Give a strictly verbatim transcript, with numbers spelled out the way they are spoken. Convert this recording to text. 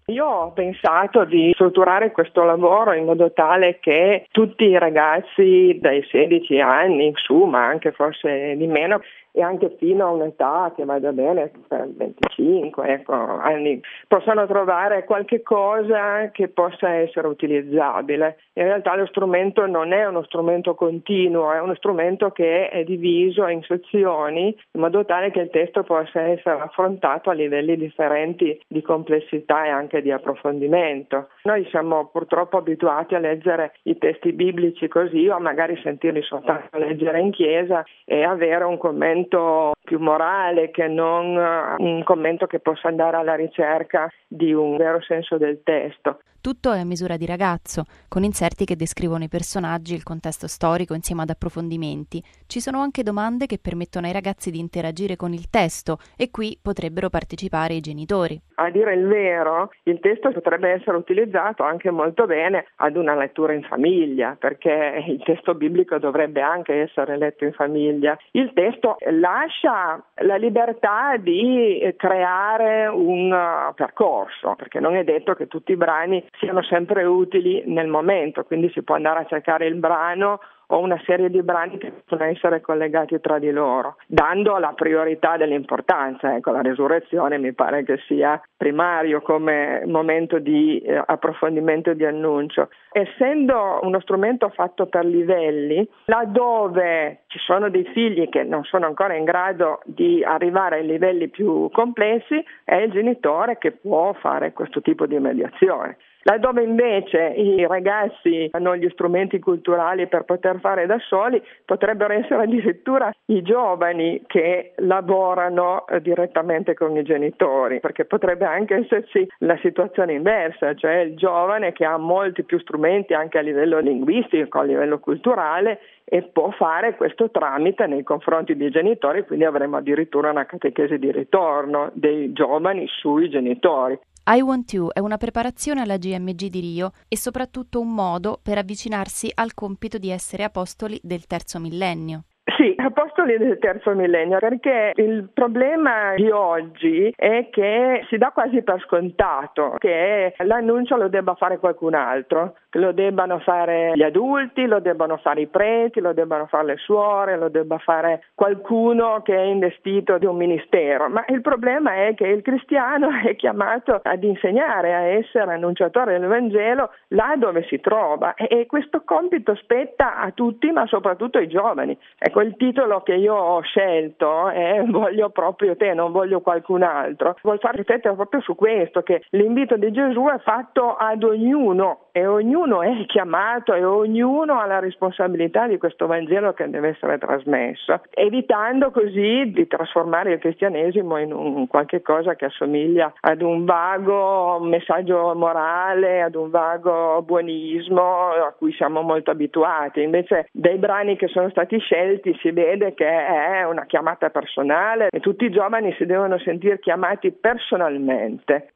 Io ho pensato di strutturare questo lavoro in modo tale che tutti i ragazzi dai sedici anni in su, ma anche forse di meno, e anche fino a un'età che vada bene, per venticinque ecco, anni, possano trovare qualche cosa che possa essere utilizzabile. In realtà lo strumento non è uno strumento continuo, è uno strumento che è diviso in sezioni in modo tale che il testo possa essere affrontato a livelli differenti di complessità e anche di approfondimento. Noi siamo purtroppo abituati a leggere i testi biblici così, o magari sentirli soltanto leggere in chiesa e avere un commento più morale che non un commento che possa andare alla ricerca di un vero senso del testo. Tutto è a misura di ragazzo, con inserti che descrivono i personaggi, il contesto storico insieme ad approfondimenti. Ci sono anche domande che permettono ai ragazzi di interagire con il testo e qui potrebbero partecipare i genitori. A dire il vero, il testo potrebbe essere utilizzato anche molto bene ad una lettura in famiglia, perché il testo biblico dovrebbe anche essere letto in famiglia. Il testo lascia la libertà di creare un percorso, perché non è detto che tutti i brani siano sempre utili nel momento, quindi si può andare a cercare il brano o una serie di brani che possono essere collegati tra di loro, dando la priorità dell'importanza. Ecco, la resurrezione mi pare che sia primario come momento di eh, approfondimento e di annuncio. Essendo uno strumento fatto per livelli, laddove ci sono dei figli che non sono ancora in grado di arrivare ai livelli più complessi, è il genitore che può fare questo tipo di mediazione. Laddove invece i ragazzi hanno gli strumenti culturali per poter fare da soli, potrebbero essere addirittura i giovani che lavorano direttamente con i genitori, perché potrebbe anche esserci la situazione inversa, cioè il giovane che ha molti più strumenti anche a livello linguistico, a livello culturale, e può fare questo tramite nei confronti dei genitori, quindi avremo addirittura una catechesi di ritorno dei giovani sui genitori. I Want You è una preparazione alla G M G di Rio e soprattutto un modo per avvicinarsi al compito di essere apostoli del terzo millennio. Sì, apostoli del terzo millennio, perché il problema di oggi è che si dà quasi per scontato che l'annuncio lo debba fare qualcun altro, che lo debbano fare gli adulti, lo debbano fare i preti, lo debbano fare le suore, lo debba fare qualcuno che è investito di un ministero. Ma il problema è che il cristiano è chiamato ad insegnare, a essere annunciatore del Vangelo là dove si trova, e questo compito spetta a tutti, ma soprattutto ai giovani. Ecco, il titolo che io ho scelto è "Voglio proprio te, non voglio qualcun altro". Vuol far riflettere proprio su questo, che l'invito di Gesù è fatto ad ognuno e ognuno è chiamato e ognuno ha la responsabilità di questo Vangelo che deve essere trasmesso, evitando così di trasformare il cristianesimo in un qualche cosa che assomiglia ad un vago messaggio morale, ad un vago buonismo a cui siamo molto abituati. Invece dai brani che sono stati scelti si vede che è una chiamata personale e tutti i giovani si devono sentire chiamati personalmente.